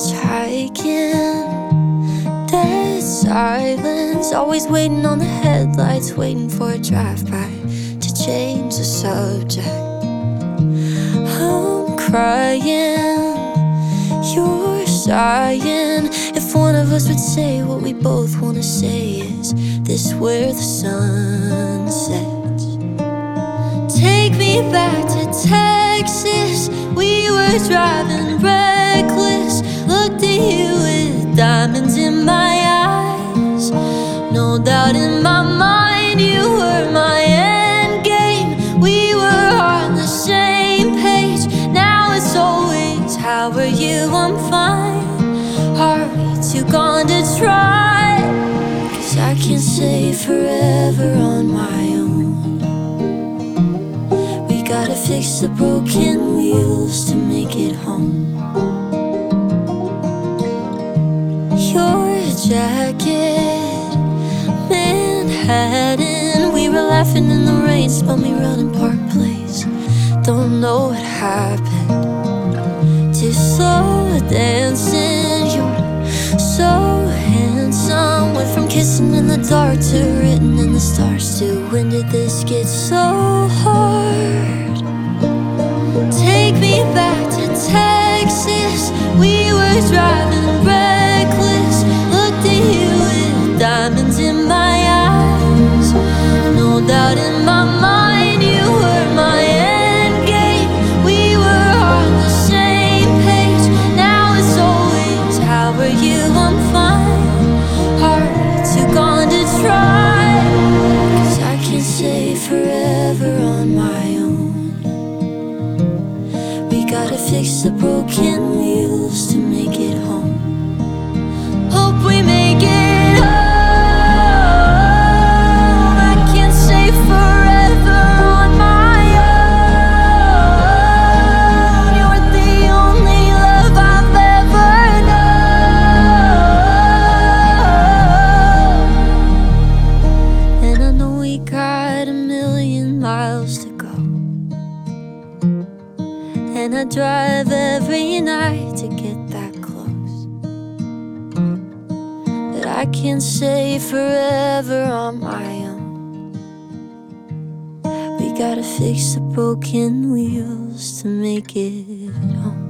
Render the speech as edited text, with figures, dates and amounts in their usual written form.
hitchhiking, dead silence, always waiting on the headlights, waiting for a drive-by to change the subject. I'm crying, you're sighing. If one of us would say what we both want to say, is this where the sun sets? Take me back to Texas, we were driving reckless. Looked at you with diamonds in my eyes. No doubt in my mind you were my end game. We were on the same page. Now it's always, how are you? I'm fine. Are we too gone to try? 'Cause I can't stay forever on my own. We gotta fix the broken wheels to make it home. Your jacket, Manhattan. We were laughing in the rain, spun me round in Park Place. Don't know what happened. Just slow dancing, you're so handsome. Went from kissing in the dark to written in the stars. To when did this get so hard? Take me back to Texas, we were driving reckless. Looked at you with diamonds in my eyes. No doubt in my mind you were my end game. We were on the same page. Now it's always, how are you? I'm fine. Are we too gone to try? 'Cause I can't stay forever on my own. We gotta fix the broken wheels to make it home. Hope we make it home. I can't stay forever on my own. You're the only love I've ever known. And I know we got a million miles to go, and I drive every night to get that close. But I can't stay forever on my own. We gotta fix the broken wheels to make it home.